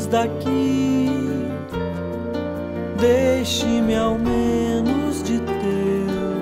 longe daqui, deixe-me ao menos de teu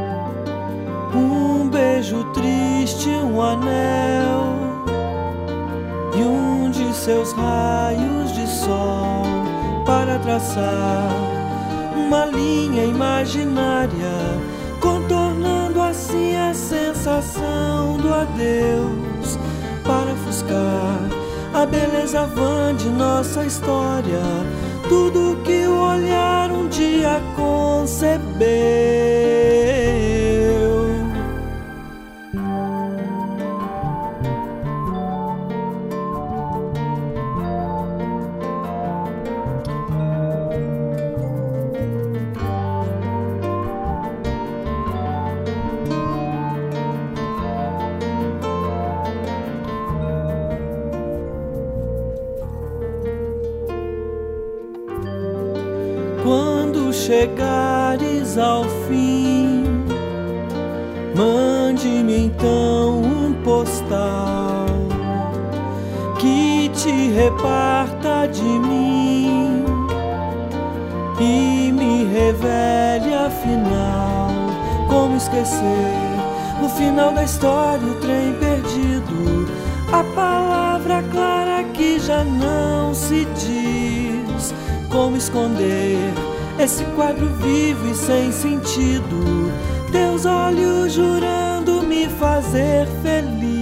um beijo triste, um anel e um de seus raios de sol para traçar uma linha imaginária, contornando assim a sensação do adeus, para ofuscar a beleza vã de nossa história, tudo que o olhar um dia concebeu. Quando chegares ao fim, mande-me então um postal que te reparta de mim e me revele afinal como esquecer o final da história, o trem perdido, a palavra clara que já não se diz. Como esconder esse quadro vivo e sem sentido, teus olhos jurando me fazer feliz.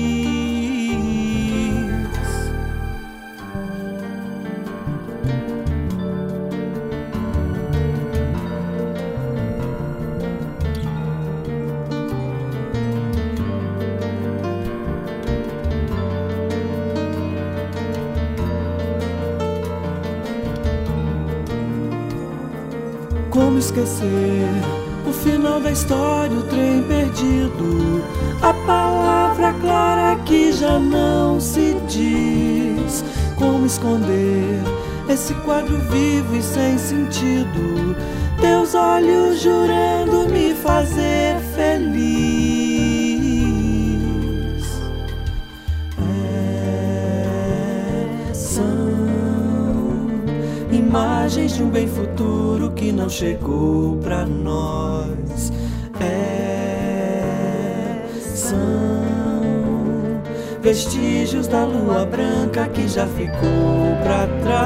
Como esquecer o final da história, o trem perdido, a palavra clara que já não se diz. Como esconder esse quadro vivo e sem sentido, teus olhos jurando me fazer feliz. Imagens de um bem futuro que não chegou pra nós. São vestígios da lua branca que já ficou pra trás.